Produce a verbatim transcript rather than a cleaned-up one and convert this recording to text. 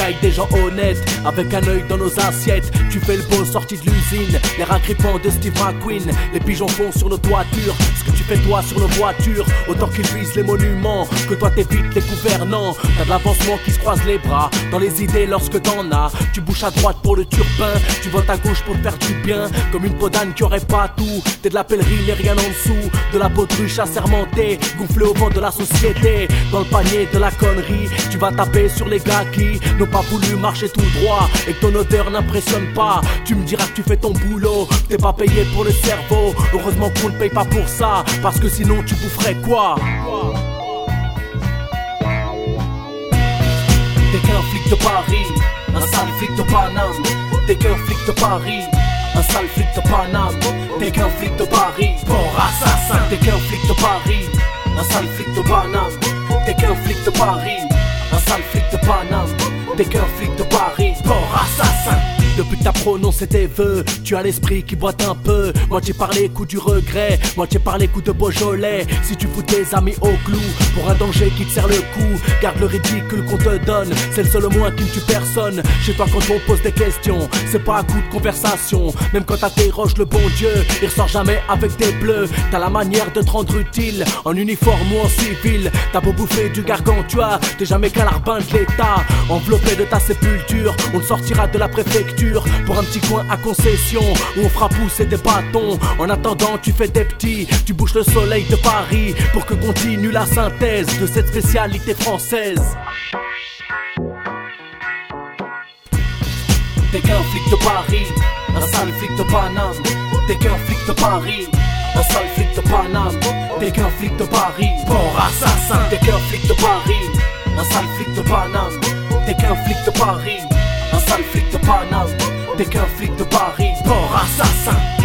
travail des gens honnêtes, avec un œil dans nos assiettes. Tu fais le beau sorti de l'usine, les racripants de Steve McQueen. Les pigeons font sur nos toitures ce que tu fais toi sur nos voitures. Autant qu'ils visent les monuments, que toi t'évites les gouvernants. T'as de l'avancement qui se croise les bras, dans les idées lorsque t'en as. Tu bouges à droite pour le turpin, tu votes à gauche pour te faire du bien. Comme une peau d'âne qui aurait pas tout, t'es de la pèlerine et rien en dessous. De la baudruche assermentée, gonflée au vent de la société. Dans le panier de la connerie, tu vas taper sur les gars qui n'ont pas voulu marcher tout droit et que ton odeur n'impressionne pas. Tu me diras que tu fais ton boulot, t'es pas payé pour le cerveau. Heureusement qu'on ne paye pas pour ça, parce que sinon tu boufferais quoi? T'es qu'un flic de Paris, un sale flic de Paname. T'es qu'un flic de Paris, un sale flic de Paname. T'es qu'un flic de Paris, port assassin. T'es qu'un flic de Paris, un sale flic de Paname. T'es qu'un flic de Paris, un sale flic de Paname. T'es qu'un flic de Paris, port assassin. Depuis que t'as prononcé tes vœux, tu as l'esprit qui boite un peu. Moitié par les coups du regret, moitié par les coups de Beaujolais. Si tu fous tes amis au clou pour un danger qui te serre le cou, garde le ridicule qu'on te donne, c'est le seul au moins qui ne tue personne. Chez toi quand on pose des questions, c'est pas à coup de conversation. Même quand t'interroges le bon Dieu, il ressort jamais avec des bleus. T'as la manière de te rendre utile, en uniforme ou en civil. T'as beau bouffer du gargantua, t'es jamais qu'un larbin de l'état. Enveloppé de ta sépulture, on te sortira de la préfecture pour un petit coin à concession où on fera pousser des bâtons. En attendant tu fais des petits, tu bouges le soleil de Paris pour que continue la synthèse de cette spécialité française. T'es qu'un flic de Paris, un sale flic de Paname. T'es qu'un flic de Paris, un sale flic de Paname. T'es qu'un flic de Paris, port assassin. T'es qu'un flic de Paris, un sale flic de Paname. T'es qu'un flic de Paris, un sale flic de Paname. T'es qu'un flic de Paris, port assassin.